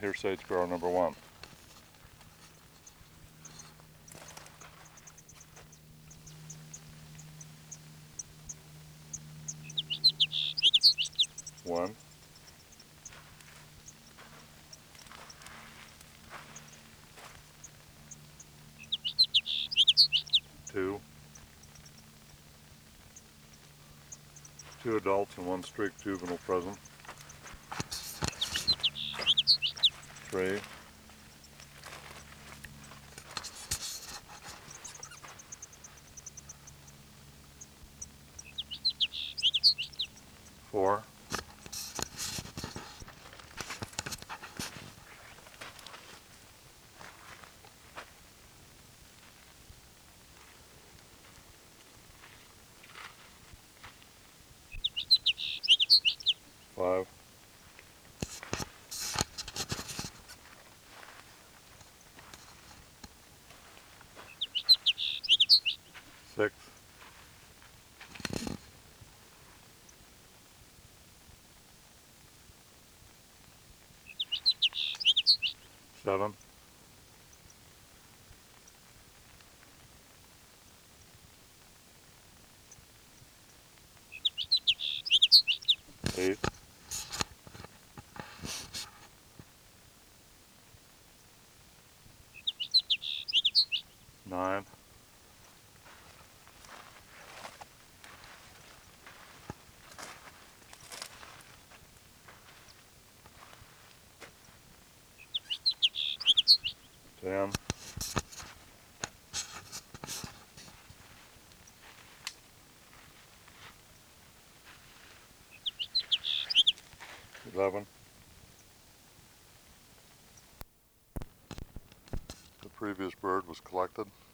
Here's sage sparrow number 1. One, two adults and 1 streaked juvenile present. 3, 4, 5, 6, 7, 8, 9, 10, 11. The previous bird was collected.